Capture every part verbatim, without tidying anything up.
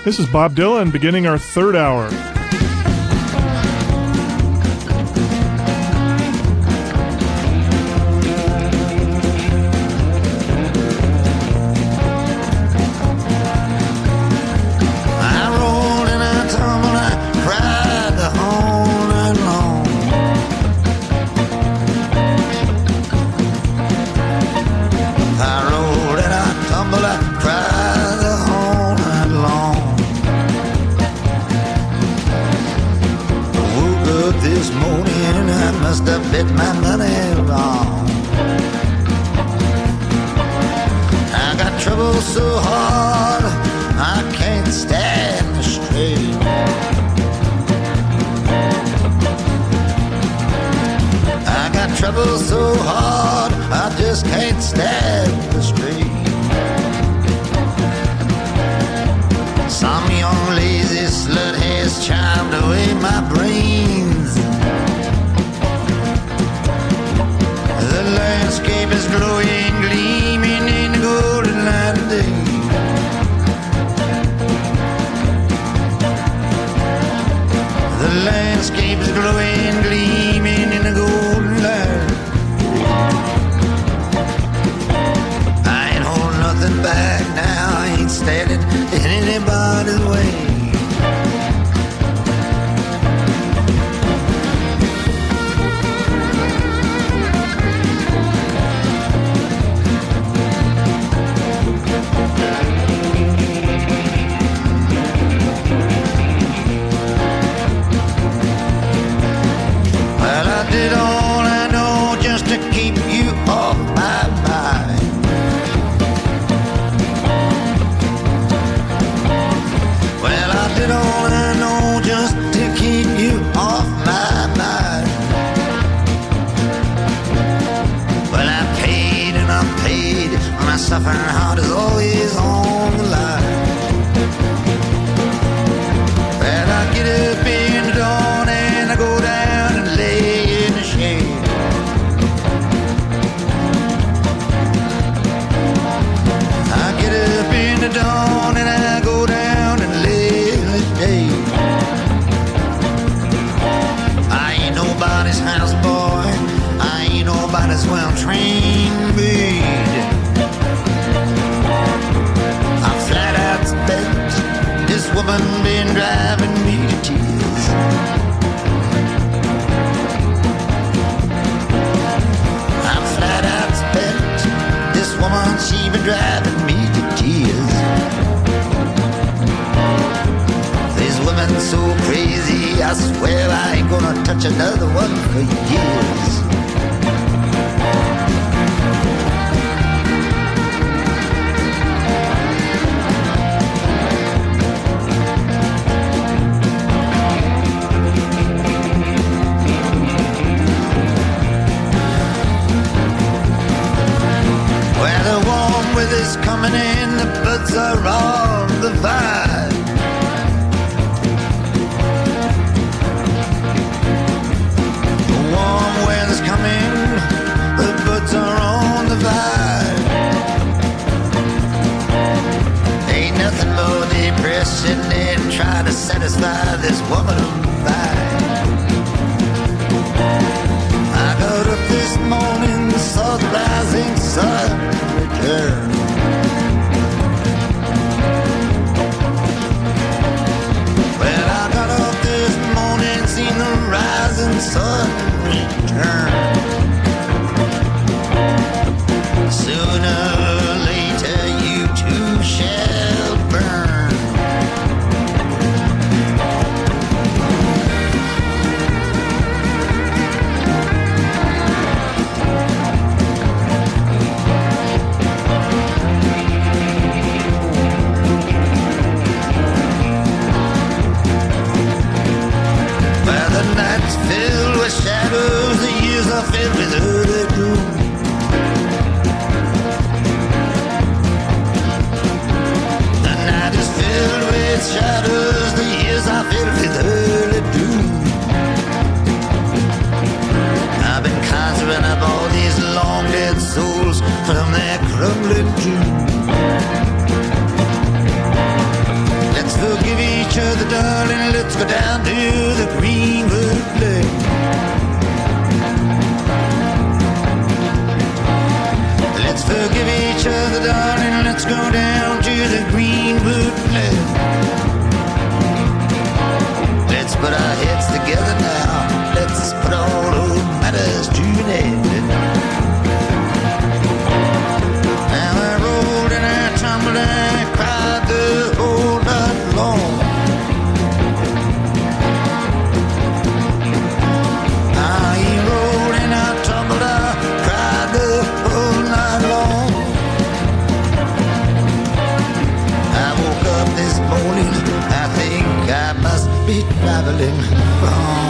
This is Bob Dylan beginning our third hour. from their crumbling dreams. Let's forget each other, darling. Let's go down to the Greenwood Lake. Let's forgive each other, darling. Let's go down to the Greenwood Lake. Let's put our heads together now. Let's put all old matters to an end. Now I rolled and I tumbled and I cried the whole night long. Now he rolled and I tumbled, I cried the whole night long. I woke up this morning, I think I must be traveling wrong.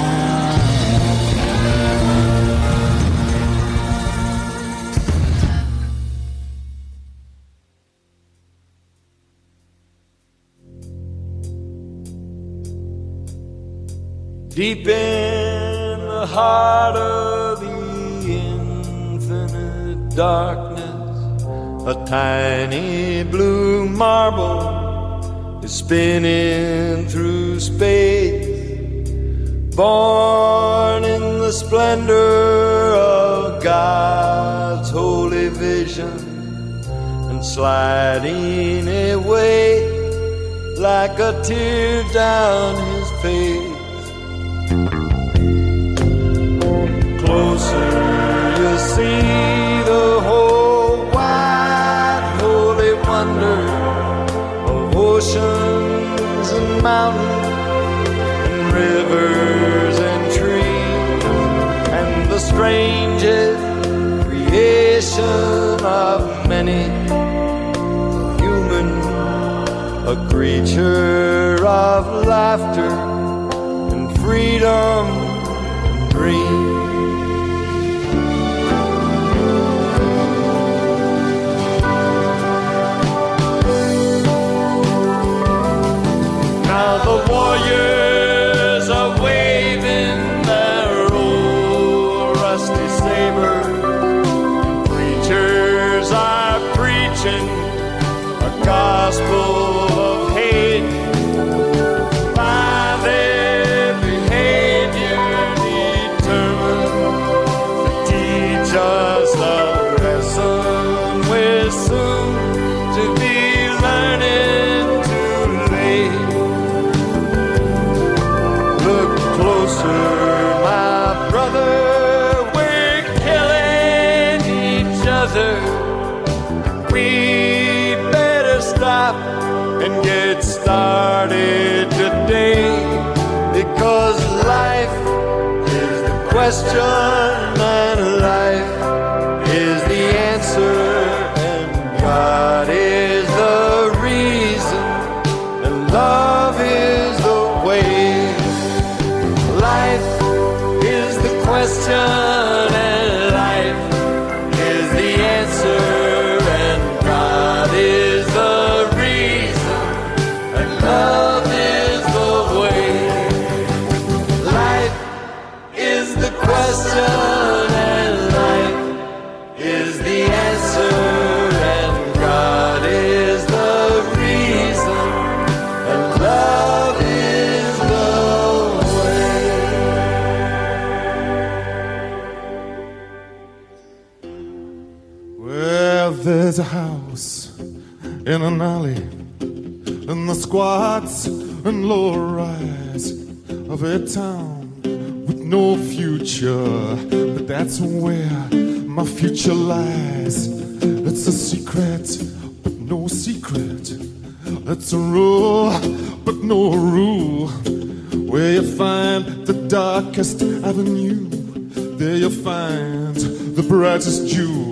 Deep in the heart of the infinite darkness, a tiny blue marble is spinning through space. Born in the splendor of God's holy vision and sliding away like a tear down his face. Closer you see the whole wide holy wonder of oceans and mountains and rivers and trees and the strangest creation of many, human, a creature of laughter and freedom and dream. Now the warriors are waving their old rusty sabers. Preachers are preaching a gospel of hate. By their behavior determined to teach us a lesson we're soon to be learning too late. Look closer, my brother, we're killing each other. We better stop and get started today, because life is the question and life is the answer and God is the reason and love is the way. Life is the question and life is the answer and God is the reason and love is the way. Life is the question and life is the answer and God is the reason and love is the way. Well, there's a house in an alley, and the squats and low-rise of a town with no future, but that's where my future lies. It's a secret, but no secret. It's a rule, but no rule. Where you find the darkest avenue, there you find the brightest jewel.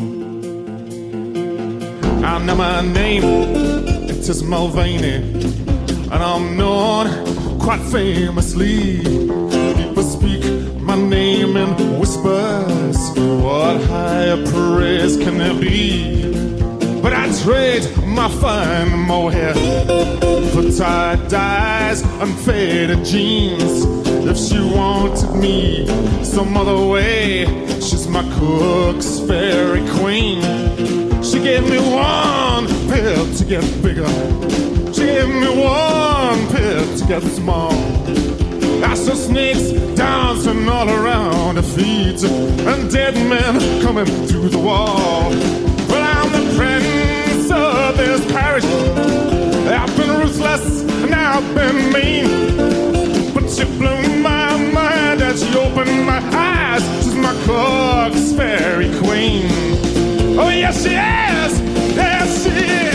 I know my name, it is Mulvaney, and I'm known quite famously. People speak my name in whispers. What higher praise can there be? But I trade my fine mohair for tight dyes and faded jeans. If she wanted me some other way, she's my cook's fairy queen. She gave me one pair pill to get bigger. She gave me one pill to get small. I saw snakes dancing all around her feet and dead men coming through the wall. But I'm the prince of this parish. I've been ruthless and I've been mean, but she blew my mind and she opened my eyes. She's my Cork's fairy queen. Oh yes she is, yes she is.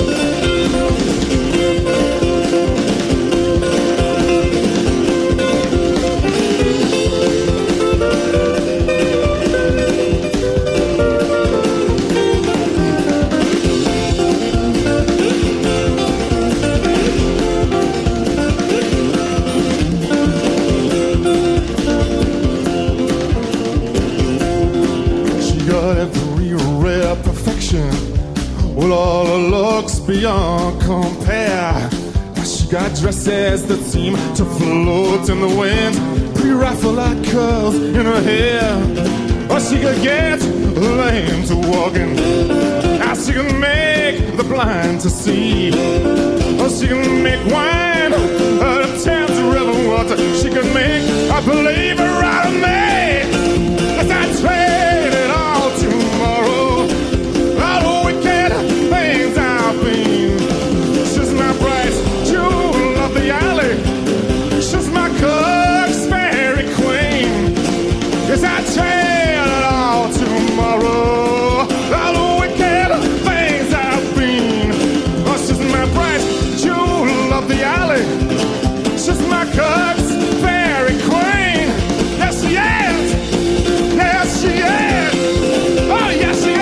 Well, all her looks beyond compare. She got dresses that seem to float in the wind, pretty rifle-like curls in her hair. Or she could get lame to walking, or she could make the blind to see, or she could make wine out of Thames River water. She could make a believer out of me. As I trade it all tomorrow, all the wicked things I've been. She's my bright jewel of the alley. She's my Cook's fairy queen. Yes, I trade it all tomorrow, all the wicked things I've been. Oh, she's my bright jewel of the alley. She's my Cook's fairy queen. Yes, she is. Yes, she is. Oh, yes, she is.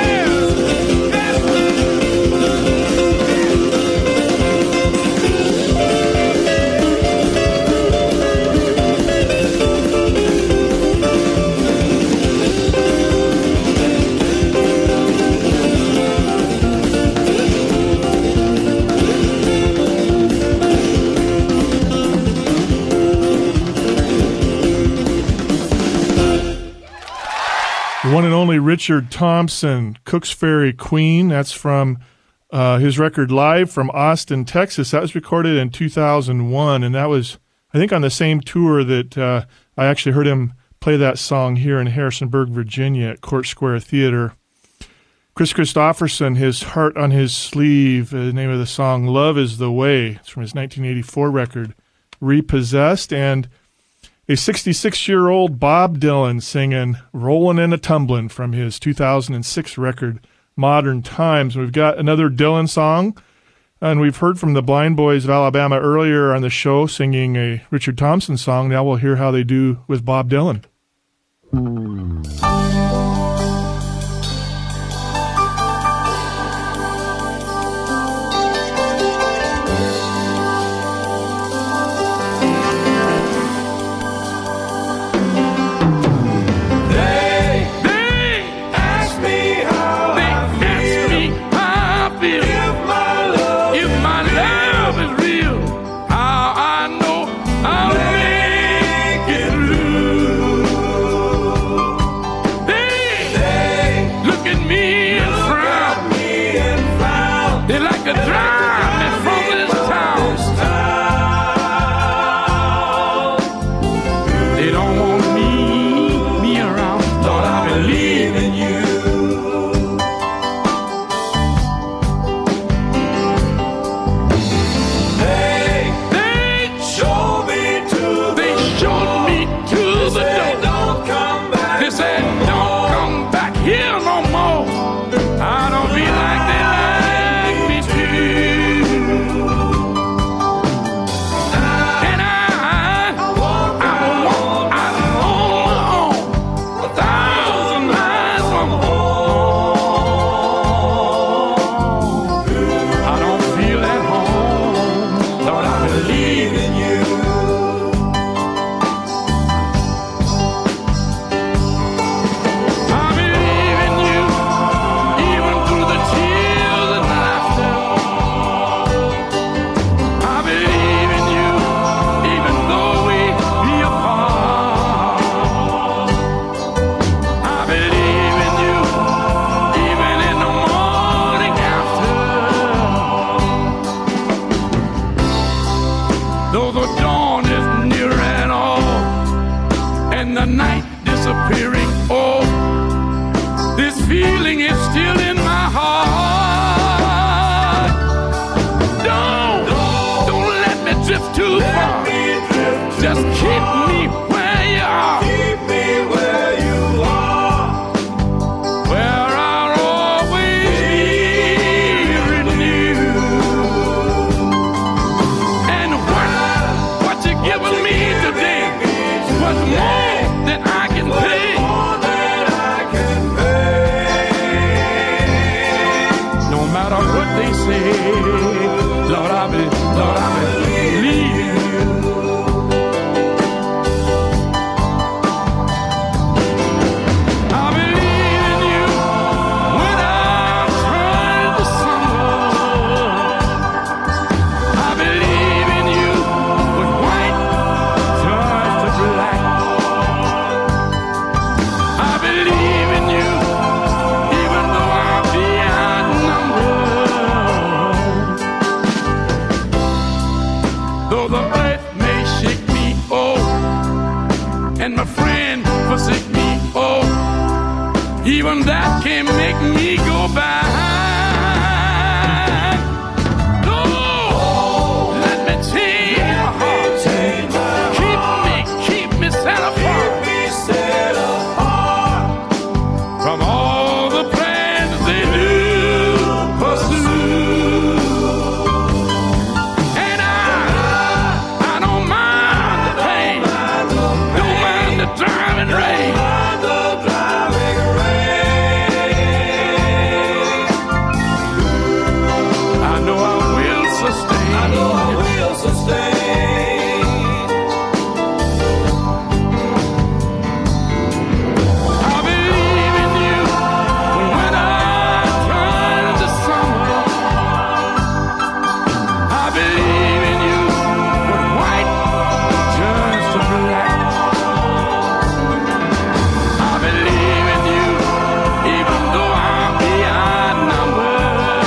The one and only Richard Thompson, Cook's Fairy Queen. That's from uh, his record Live from Austin, Texas. That was recorded in two thousand one, and that was, I think, on the same tour that uh, I actually heard him play that song here in Harrisonburg, Virginia at Court Square Theater. Chris Christopherson, His Heart on His Sleeve, the name of the song, Love is the Way. It's from his nineteen eighty-four record, Repossessed, and a sixty-six-year-old Bob Dylan singing Rollin' and a-Tumblin' from his two thousand six record, Modern Times. We've got another Dylan song, and we've heard from the Blind Boys of Alabama earlier on the show singing a Richard Thompson song. Now we'll hear how they do with Bob Dylan. disappearing. Oh, this feeling is still in my heart. Don't, don't let me drift too far. Just keep me where you are. Keep me where you are. Where I'll always be renewed. And what, what you're giving me today was more than I can pay. More than I can pay. No matter what they say, Lord, I be, Lord, I believe in you. I believe in you when I'm trying to stumble. I believe in you when white turns to black. I believe in you even though I'm beyond number. Though the earth may shake me, oh, and my friend forsake me, oh, even that can make me go back. Oh, let me change my heart. Keep me, keep me set apart. Be set apart. From all the plans they do pursue. And I, I don't mind the pain, don't mind the driving rain. The driving rain. I know I will sustain. I know I will sustain. I believe in you when I turn to summer. I believe in you when white turns to black. I believe in you even though I'm beyond number.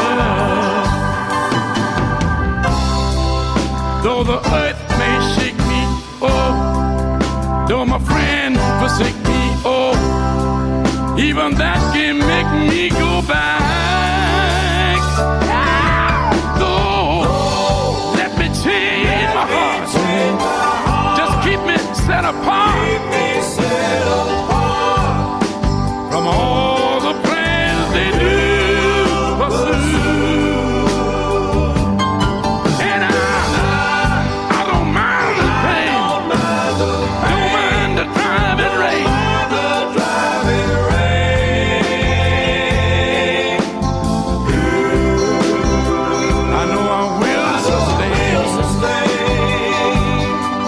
Though the earth may shake me, oh, though my friend forsake me, oh, even that can make me go back. Though, let me change my heart. Just keep me set apart Be set apart. from all the plans they do pursue. And I, I don't mind the pain, don't mind the driving rain. The driving rain. I know I will sustain. Sustain.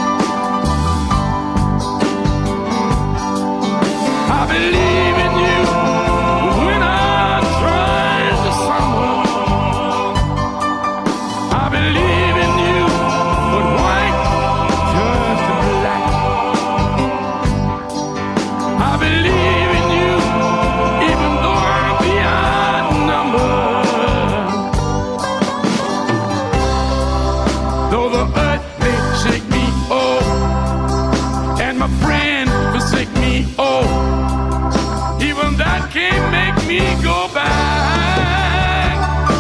I believe in you when I try to stumble. I believe in you when white turns to black. I believe in you even though I'm beyond number. Though the earth may shake me, oh, and my friend forsake me, oh, even that can't make me go back.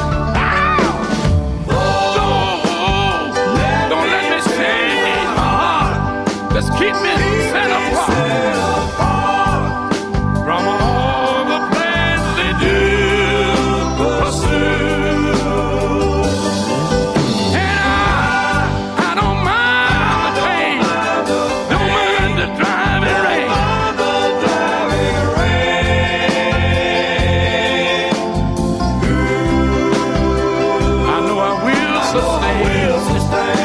Don't, don't let me change my heart. Just keep me set apart from all the plans they do pursue. And I, I don't mind the pain, don't mind the driving rain. The driving rain. I know I will sustain. Will sustain.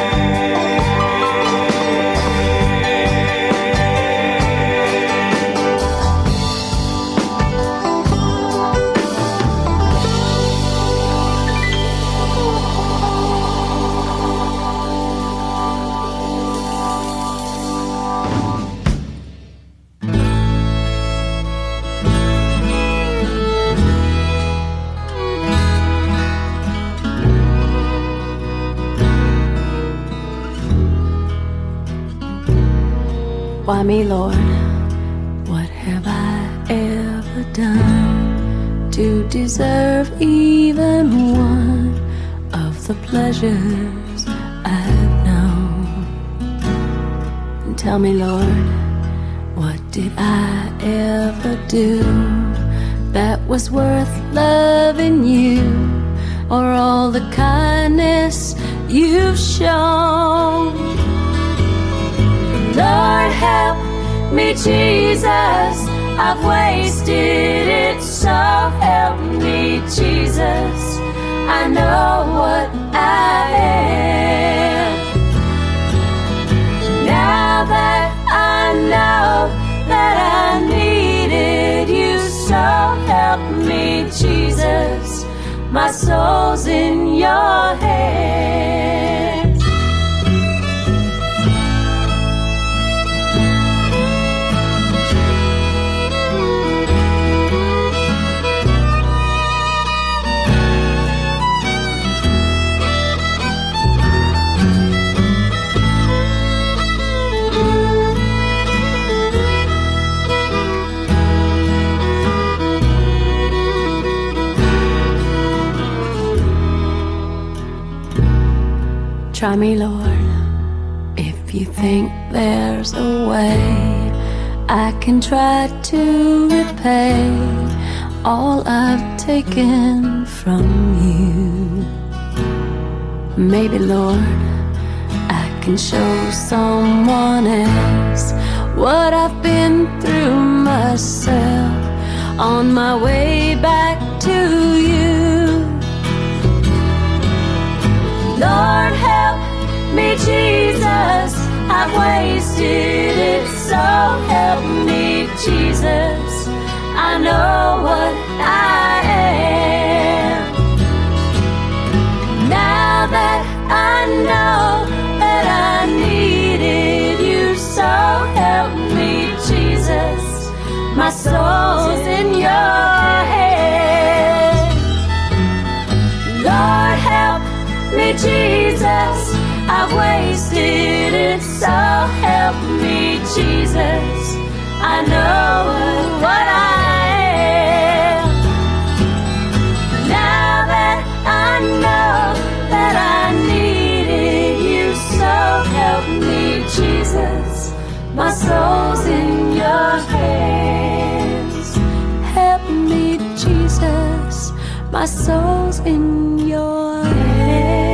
Why me, Lord? What have I ever done to deserve even one of the pleasures I've known? And tell me, Lord, what did I ever do that was worth loving you, or all the kindness you've shown? Lord, help me, Jesus, I've wasted it, so help me, Jesus, I know what I am. Now that I know that I needed you, so help me, Jesus, my soul's in your hands. Try me, Lord, if you think there's a way I can try to repay all I've taken from you. Maybe, Lord, I can show someone else what I've been through myself on my way back to you. Lord, help me, Jesus, I've wasted it, so help me, Jesus, I know what I am. Now that I know that I needed you, so help me, Jesus, my soul's in your hands. Lord, help me, Jesus, I've wasted it, so help me, Jesus, I know what I am. Now that I know that I needed you, so help me, Jesus, my soul's in your hands. Help me, Jesus, my soul's in your hands.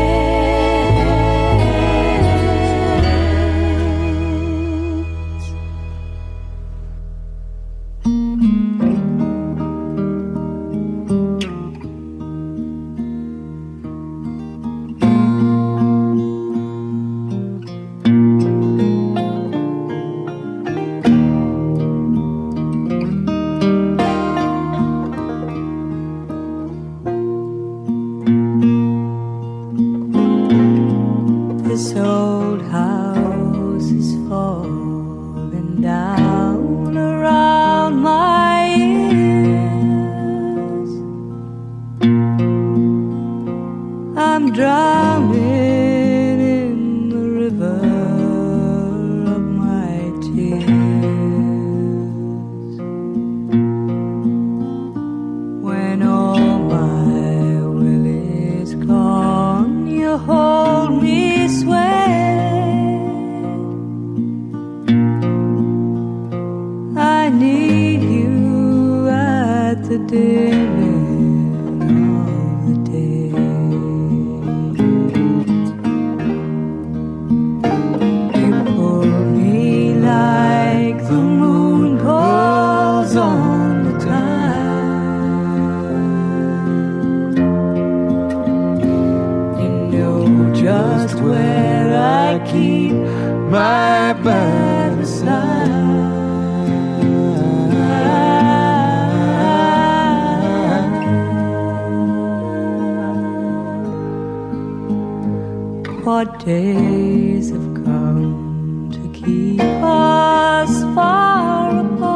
What days have come to keep us far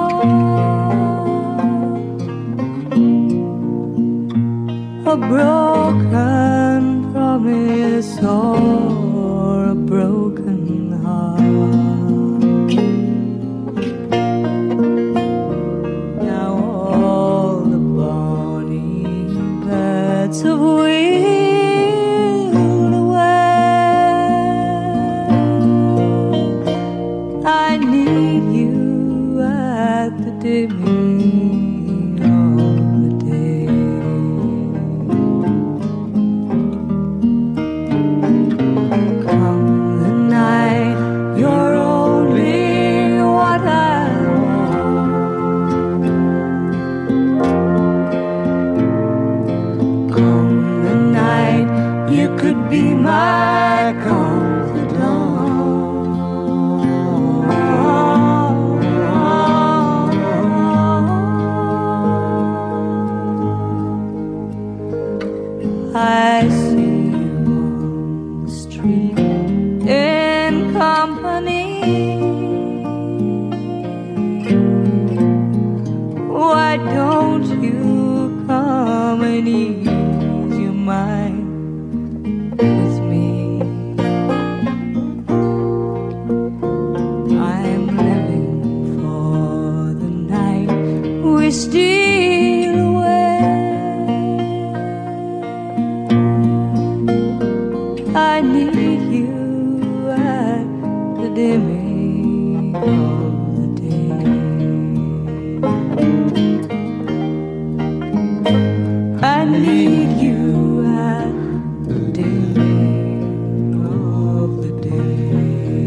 apart? A broken promise or a broken heart? could be my confidant. I see you on the street in company. Why don't you come and ease your mind with me? I'm living for the night we steal away. I need you at the dimming of the day. I need you at the dimming of the day.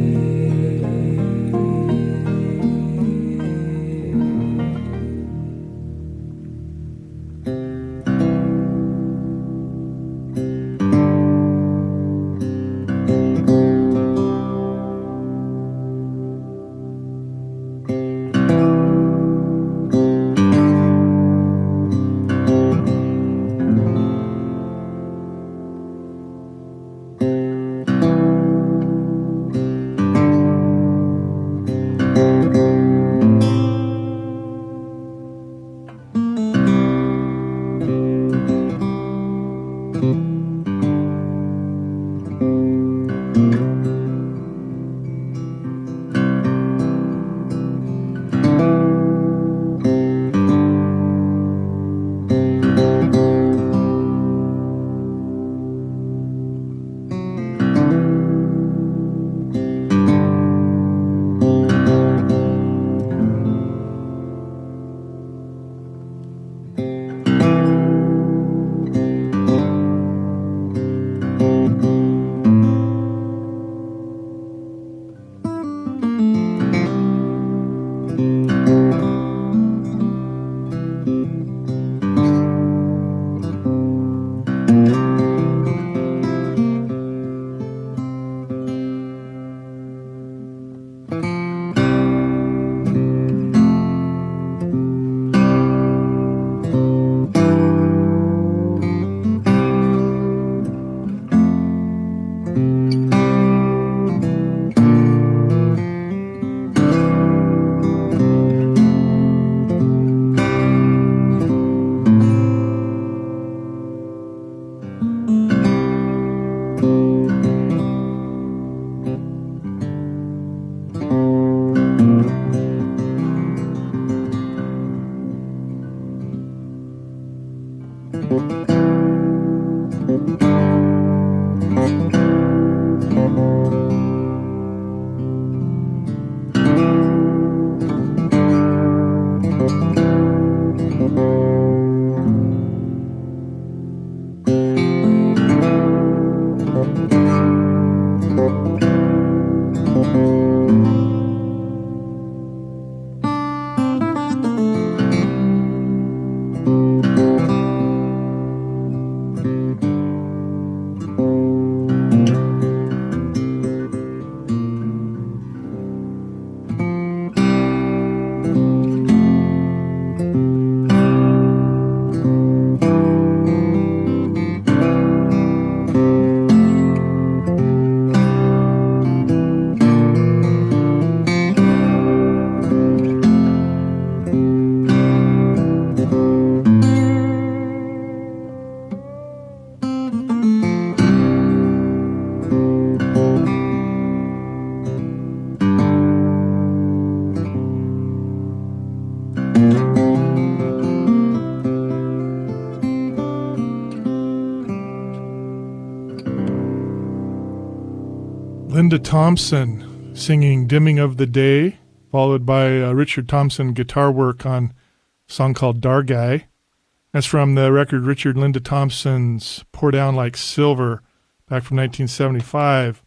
Linda Thompson singing Dimming of the Day, followed by uh, Richard Thompson guitar work on a song called Dargai. That's from the record Richard Linda Thompson's Pour Down Like Silver, back from nineteen seventy-five.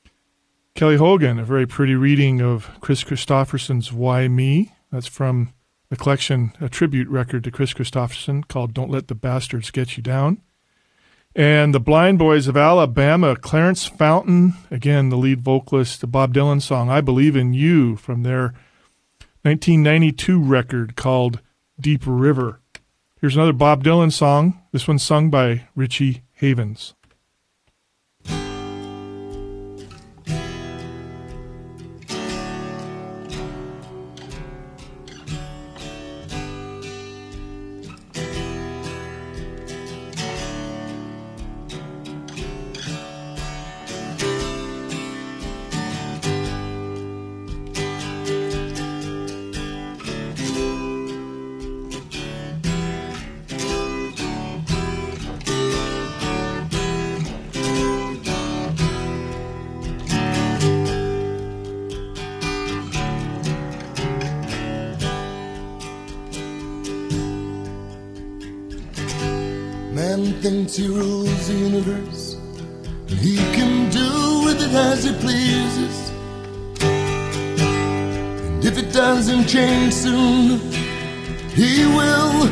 Kelly Hogan, a very pretty reading of Chris Christopherson's Why Me? That's from the collection, a tribute record to Chris Christopherson called Don't Let the Bastards Get You Down. And the Blind Boys of Alabama, Clarence Fountain, again, the lead vocalist, the Bob Dylan song, I Believe in You, from their nineteen ninety-two record called Deep River. Here's another Bob Dylan song. This one's sung by Richie Havens. Man thinks he rules the universe, and he can do with it as he pleases. And if it doesn't change soon, he will.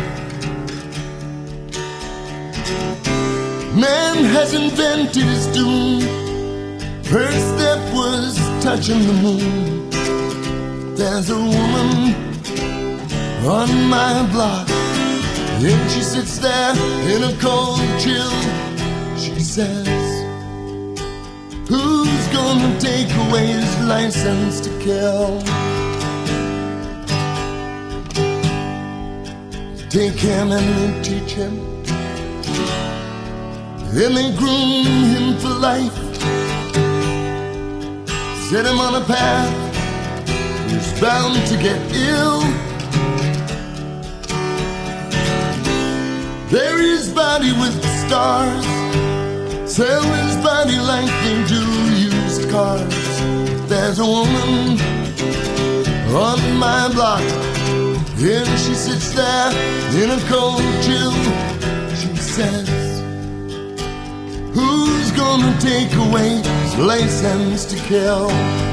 Man has invented his doom. First step was touching the moon. There's a woman on my block, and she sits there in a cold chill. She says, who's gonna take away his license to kill? Take him and they teach him, then they groom him for life, set him on a path he's bound to get ill. Bury his body with stars, sell his body like they do used cars. There's a woman on my block, and she sits there in a cold chill. She says, who's gonna take away his license to kill?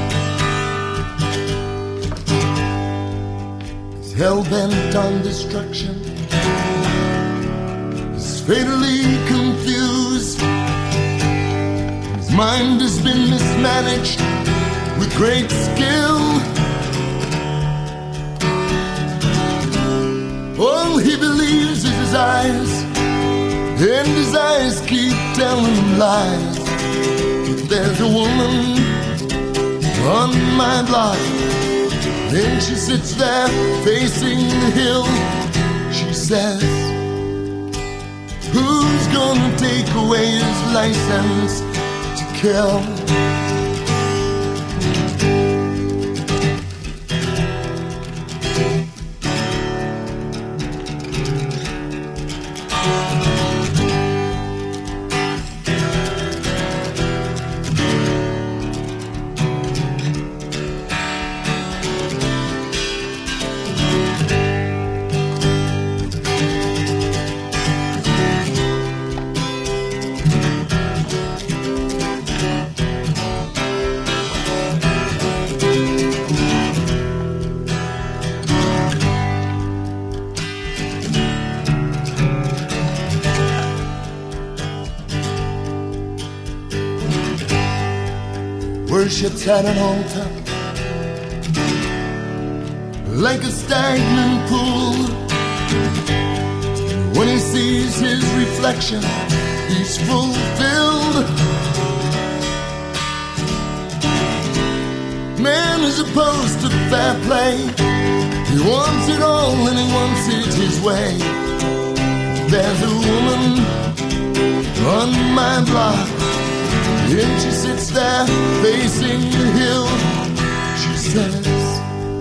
He's hell-bent on destruction, fatally confused. His mind has been mismanaged with great skill. All he believes is his eyes, and his eyes keep telling him lies. If there's a woman on my block, and she sits there facing the hill, she says, who's gonna take away his license to kill? Worships at an altar like a stagnant pool. When he sees his reflection, he's fulfilled. Man is opposed to fair play. He wants it all and he wants it his way. There's a woman on my block, and she sits there facing the hill. She says,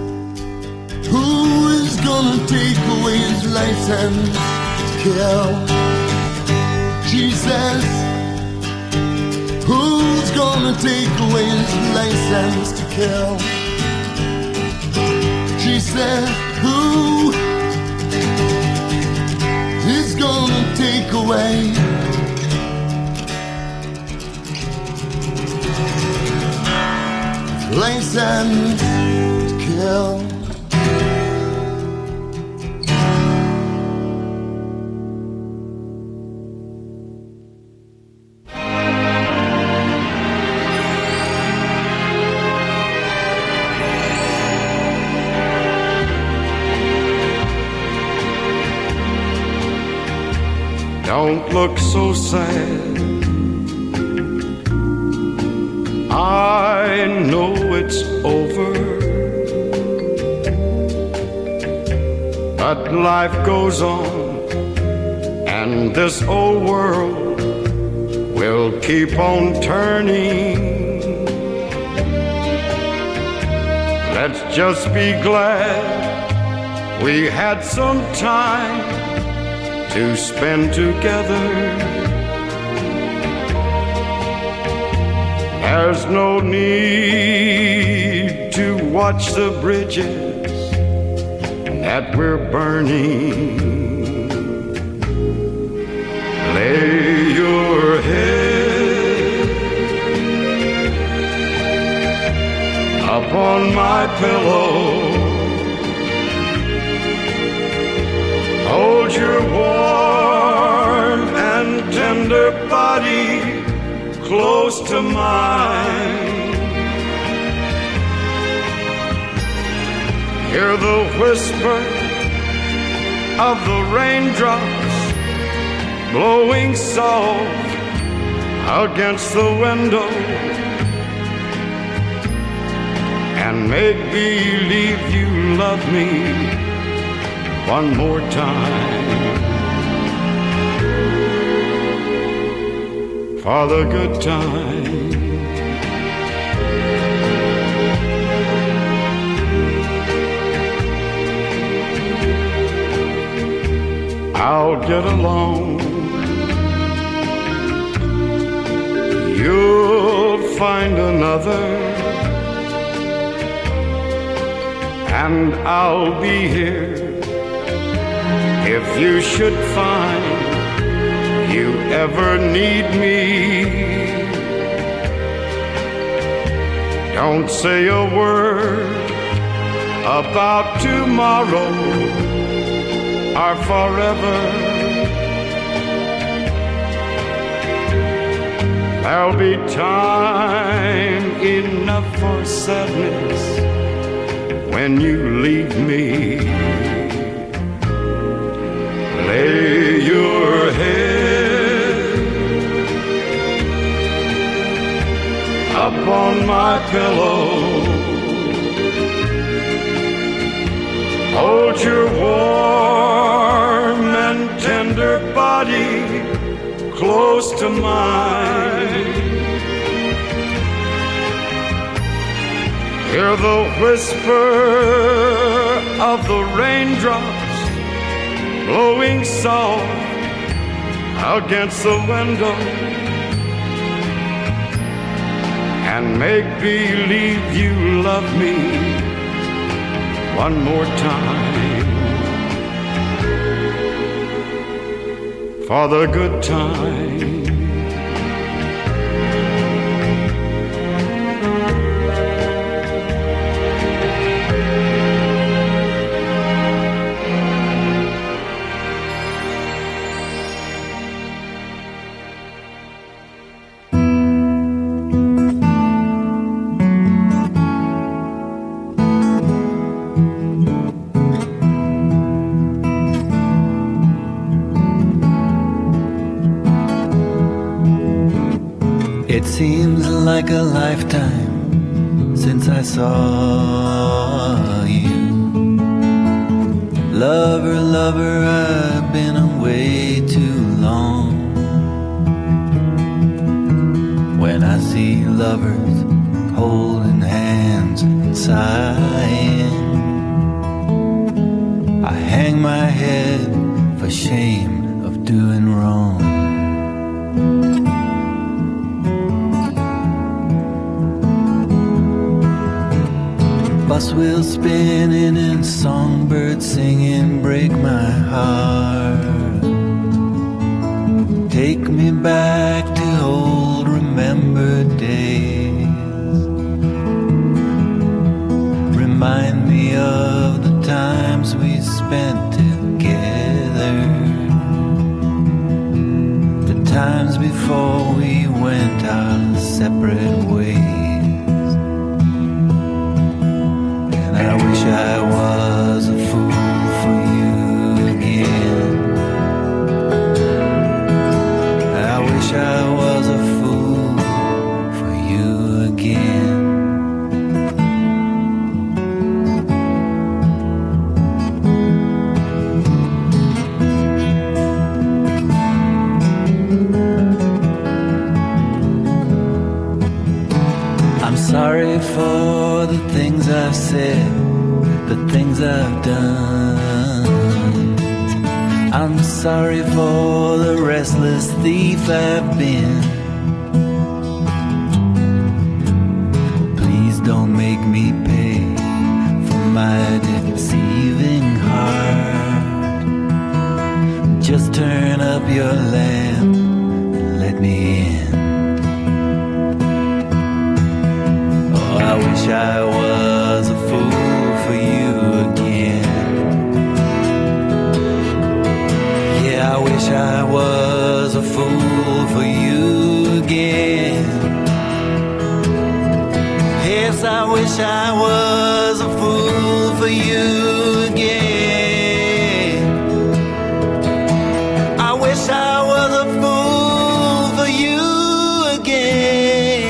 who is gonna take away his license to kill? She says, who's gonna take away his license to kill? She said, who is gonna take away license to kill? look so sad. I know it's over, but life goes on, and this old world will keep on turning. Let's just be glad we had some time to spend together. There's no need to watch the bridges that we're burning. Lay your head upon my pillow. Hold your warm and tender body close to mine. Hear the whisper of the raindrops blowing soft against the window, and make believe you love me one more time. For the good time. I'll get along. You'll find another, and I'll be here if you should find you ever need me. Don't say a word about tomorrow or forever. There'll be time enough for sadness when you leave me. Lay your head upon my pillow. Hold your warm and tender body close to mine. Hear the whisper of the raindrops blowing soft against the window, and make believe you love me one more time. For the good time. It seems like a lifetime since I saw you. Lover, lover, I've been away too long. When I see lovers holding hands and sighing, I hang my head for shame of doing wrong. Bus wheels spinning and songbirds singing break my heart. Take me back to old remembered days. Remind me of the times we spent together, the times before we went our separate ways. I wish I was a fool for you again. sorry for the things I've said, the things I've done. I'm sorry for the restless thief I've been. Please don't make me pay for my deceiving heart. Just turn up your lamp and let me in. Oh, I wish I was a fool for you again. Yeah, I wish I was a fool for you again. Yes, I wish I was a fool for you again. I wish I was a fool for you again.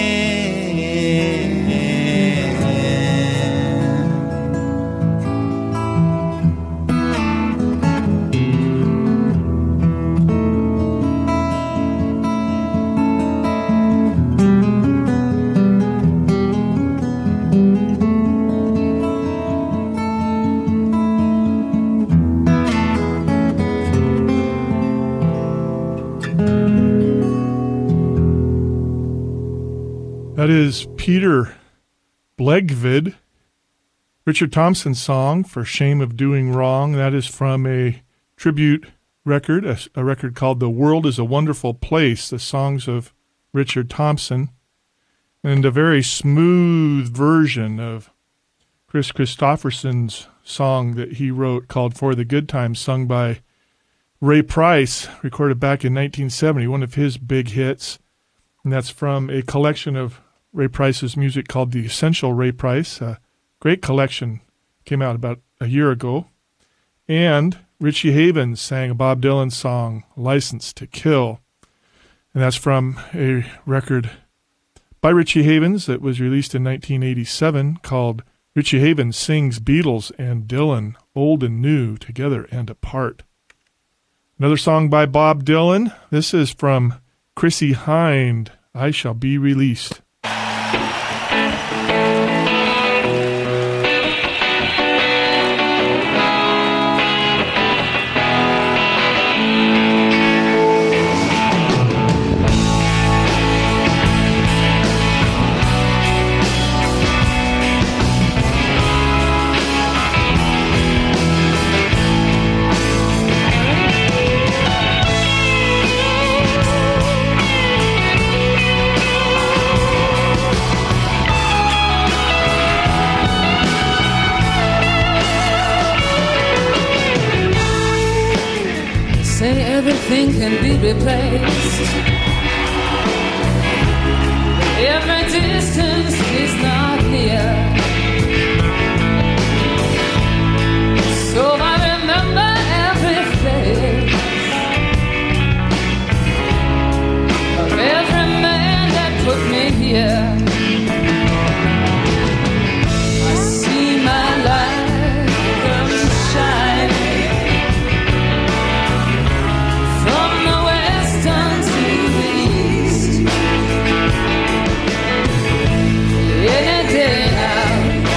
That is Peter Blegvid, Richard Thompson's song for Shame of Doing Wrong. That is from a tribute record, a, a record called The World is a Wonderful Place, the songs of Richard Thompson, and a very smooth version of Chris Christopherson's song that he wrote called For the Good Times, sung by Ray Price, recorded back in nineteen seventy, one of his big hits. And that's from a collection of Ray Price's music called The Essential Ray Price. A great collection, came out about a year ago. And Richie Havens sang a Bob Dylan song, License to Kill. And that's from a record by Richie Havens that was released in nineteen eighty-seven called Richie Havens Sings Beatles and Dylan, Old and New, Together and Apart. Another song by Bob Dylan. This is from Chrissie Hynde, I Shall Be Released. Everything can be replaced. Every distance is not near. So I remember every face of every man that put me here. I see my life come shining from the western to the east. Any day now,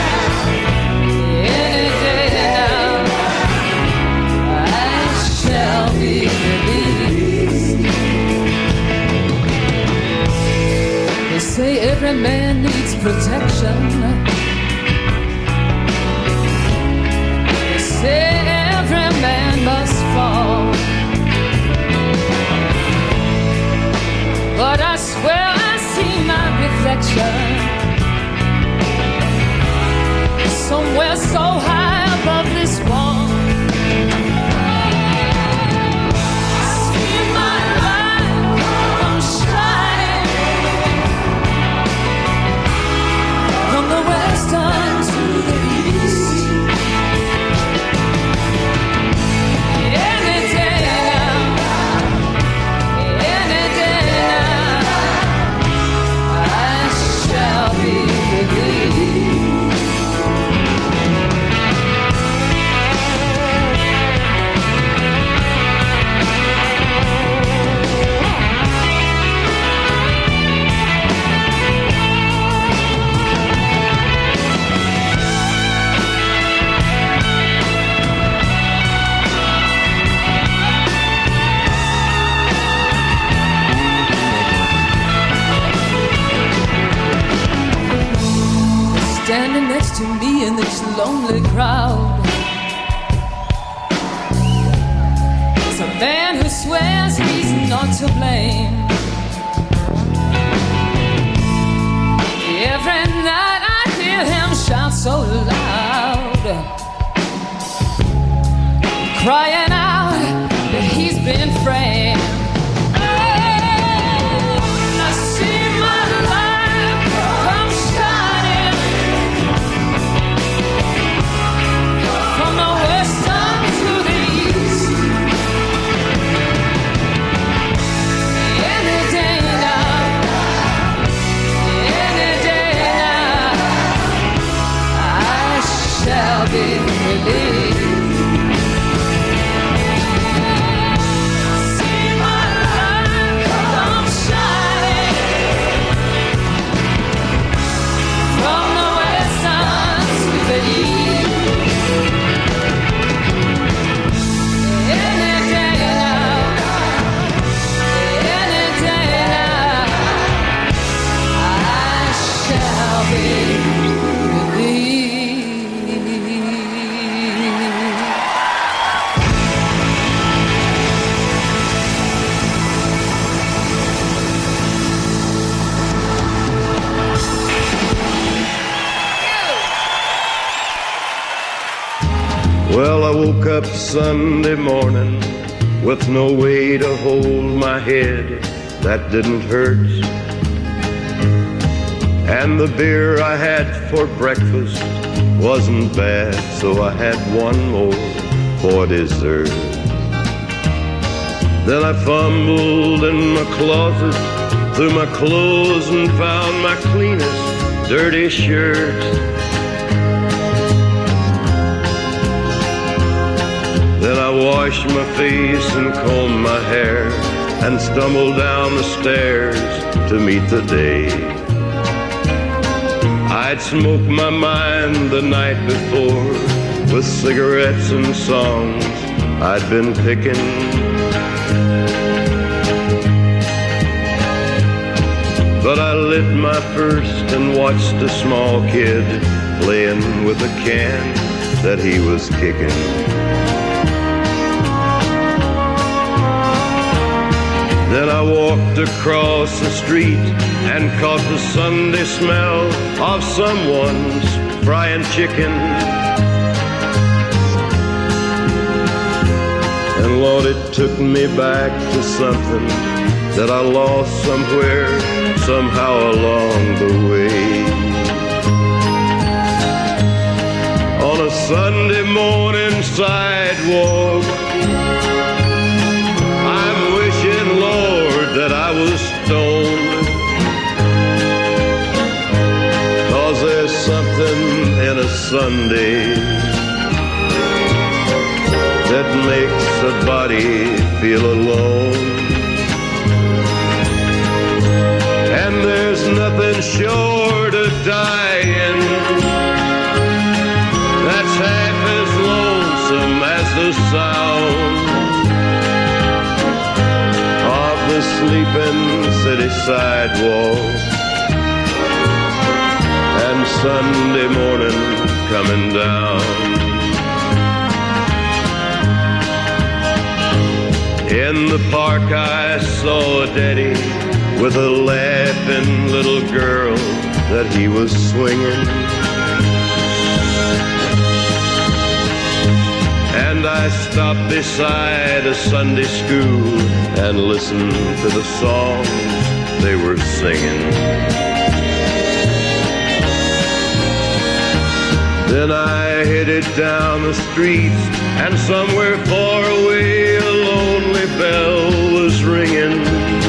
any day now, I shall be released. They say every man needs protection. They say every man must fall. But I swear I see my reflection somewhere so high above this wall. I see my light come shining from the western to the east. Any day now, any day now, shall be released. standing next to me in this lonely crowd is a man who swears he's not to blame. Every night I hear him shout so loud, crying out that he's been framed. Well, I woke up Sunday morning with no way to hold my head that didn't hurt. And the beer I had for breakfast wasn't bad, so I had one more for dessert. Then I fumbled in my closet through my clothes and found my cleanest dirty shirt. Then I washed my face and combed my hair and stumbled down the stairs to meet the day. I'd smoked my mind the night before with cigarettes and songs I'd been picking. But I lit my first and watched a small kid playing with a can that he was kicking. Then I walked across the street and caught the Sunday smell of someone's frying chicken. And Lord, it took me back to something that I lost somewhere, somehow along the way. On a Sunday morning sidewalk, Lord, that I was stoned, 'cause there's something in a Sunday that makes a body feel alone. And there's nothing short of dying that's half as lonesome as the sound the sleeping city sidewalk and Sunday morning coming down. In the park I saw a daddy with a laughing little girl that he was swinging. And I stopped beside a Sunday school and listened to the songs they were singing. Then I headed down the streets, and somewhere far away a lonely bell was ringing.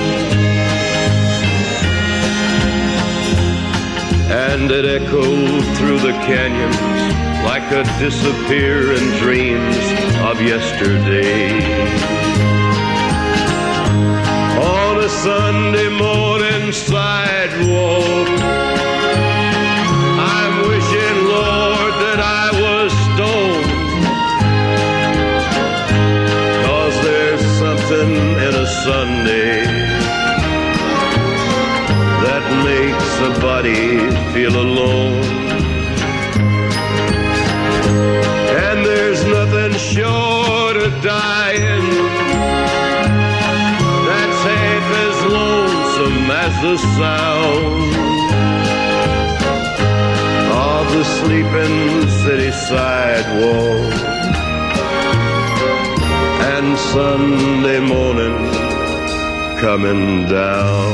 And it echoed through the canyons like a disappearing dreams of yesterday. On a Sunday morning sidewalk, I'm wishing, Lord, that I was stoned, 'cause there's something in a Sunday that makes a body feel alone. the sound of the sleeping city sidewalk, and Sunday morning coming down.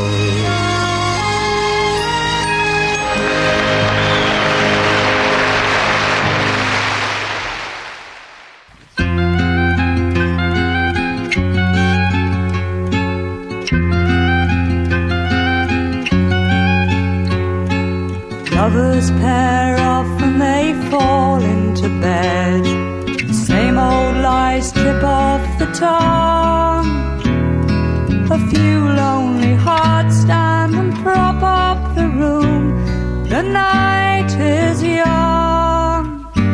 Lovers pair off and they fall into bed. The same old lies trip off the tongue. A few lonely hearts stand and prop up the room. The night is young.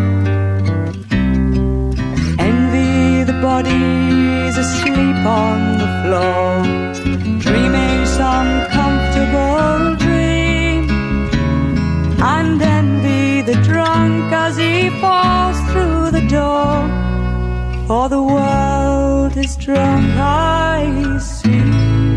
Envy the bodies asleep on the floor, dreaming some comfortable dream. And envy the drunk as he falls through the door, for the world is drunk, I see.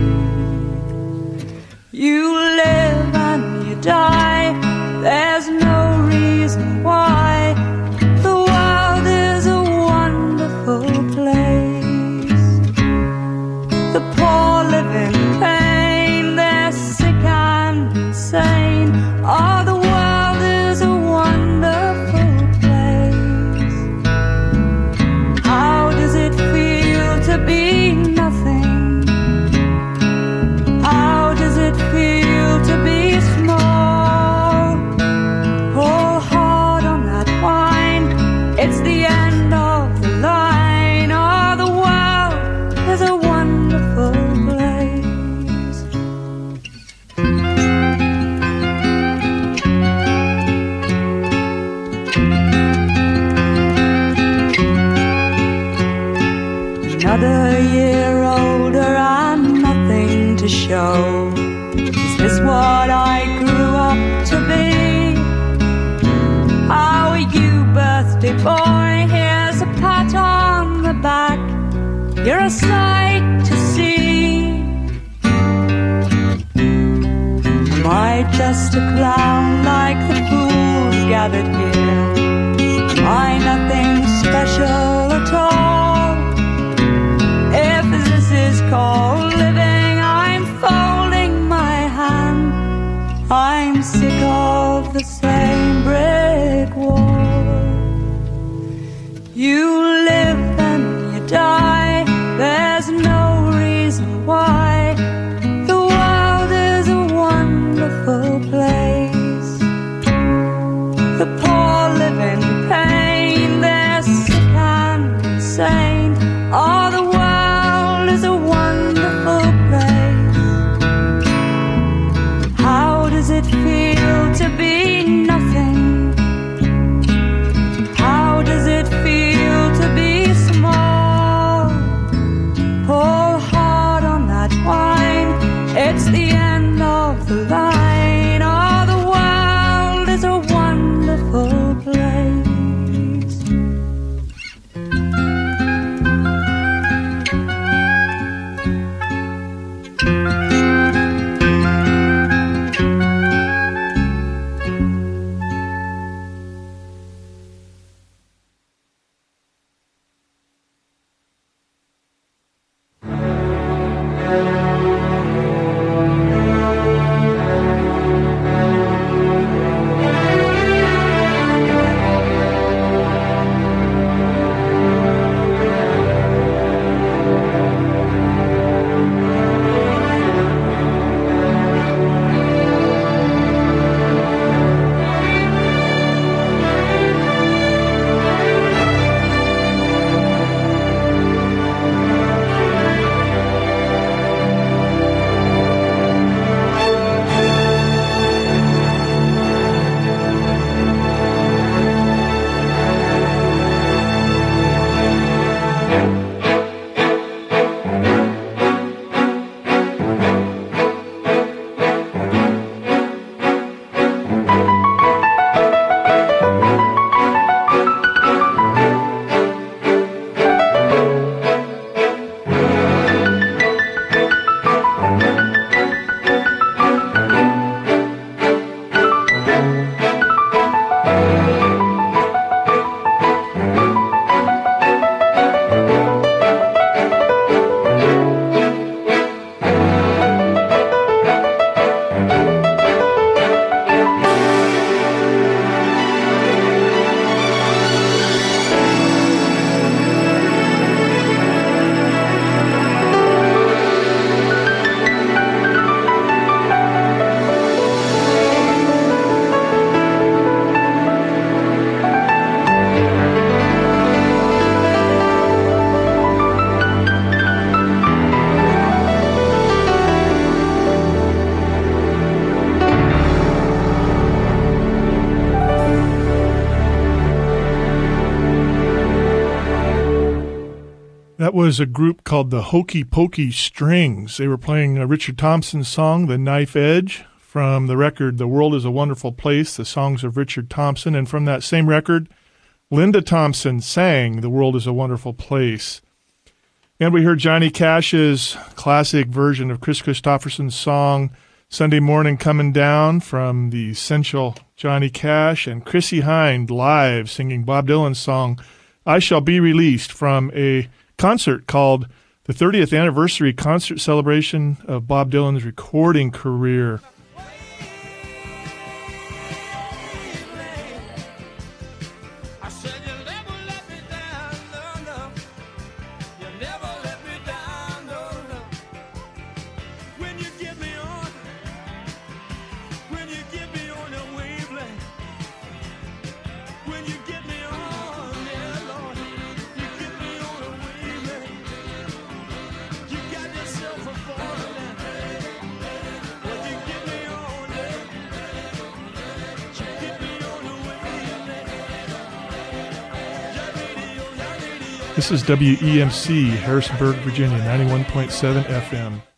You live and you die, there's no reason why. The world is a wonderful place. The poor live in pain, they're sick and insane. Oh, the world is a wonderful place. How does it feel to be nothing? How does it feel to be small? Pull hard on that wine, it's the end of the line. Oh, the world is a wonderful place. Another year older and nothing to show. Is this what I grew up to be? How are you, birthday boy? Here's a pat on the back. You're a sight to see. Am I just a clown like the fools gathered here? Am I nothing special at all? If this is called living, I'm folding my hand. I'm sick of the same brick wall. You live and you die, there's no reason why. The world is a wonderful place. The poor live in pain, they're sick and insane. Oh, the world is a wonderful place. How does it feel to be nothing? How does it feel to be small? Pull hard on that wine, it's the end of the line. Oh, the world is a wonderful place. That was a group called the Hokey Pokey Strings. They were playing a Richard Thompson song, The Knife Edge, from the record The World is a Wonderful Place, the songs of Richard Thompson. And from that same record, Linda Thompson sang The World is a Wonderful Place. And we heard Johnny Cash's classic version of Chris Christopherson's song, Sunday Morning Coming Down, from the essential Johnny Cash, and Chrissie Hynde live singing Bob Dylan's song, I Shall Be Released, from a concert called the thirtieth Anniversary Concert Celebration of Bob Dylan's recording career. This is W E M C, Harrisonburg, Virginia, ninety-one point seven F M.